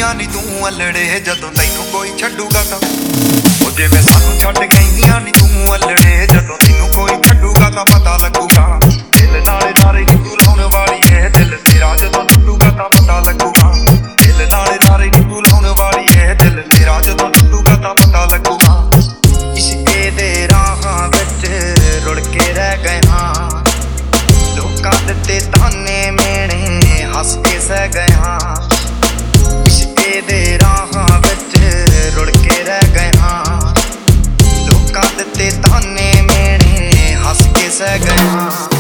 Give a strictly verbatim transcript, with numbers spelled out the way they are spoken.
ਗਈਆਂ ਨੀ ਤੂੰ ਅਲੜੇ ਜਦੋਂ ਤੈਨੂੰ ਕੋਈ ਛੱਡੂਗਾ ਤਾਂ ਉਹ ਜਿਵੇਂ ਸਾਨੂੰ ਛੱਡ ਗਈਆਂ ਨੀ ਤੂੰ ਅਲੜੇ ਜਦੋਂ ਤੈਨੂੰ ਕੋਈ ਛੱਡੂਗਾ ਤਾਂ ਪਤਾ ਲੱਗੂਗਾ ਦਿਲ ਨਾਲ ਨਾਰੇ ਨੀ ਤੂੰ ਲਾਉਣ ਵਾਲੀ ਏ ਦਿਲ ਤੇਰਾ ਜਦੋਂ ਟੁੱਟੂਗਾ ਤਾਂ ਪਤਾ ਲੱਗੂਗਾ ਦਿਲ ਨਾਲ ਨਾਰੇ ਨੀ ਤੂੰ ਲਾਉਣ ਵਾਲੀ ਏ ਦਿਲ ਤੇਰਾ ਜਦੋਂ ਟੁੱਟੂਗਾ ਤਾਂ ਪਤਾ ਲੱਗੂਗਾ ਇਸ਼ਕੇ ਦੇ ਰਾਹਾਂ ਵਿੱਚ ਰੁੜ ਕੇ ਰਹਿ ਗਏ ਹਾਂ ਲੋਕਾਂ ਦਿੱਤੇ ਤਾਨੇ ਮੇਣੇ ਹੱਸ ਕੇ ਸਹਿ ਗਏ ਹਾਂ ਇਸ਼ਕੇ ਦੇ ਰਾਹਾਂ ਵਿੱਚ ਰੁੜ ਕੇ ਰਹਿ ਗਏ ਹਾਂ ਲੋਕਾਂ ਦਿੱਤੇ ਤਾਨੇ ਮੇਣੇ ਹੱਸ ਕੇ ਸਹਿ ਗਏ ਹਾਂ।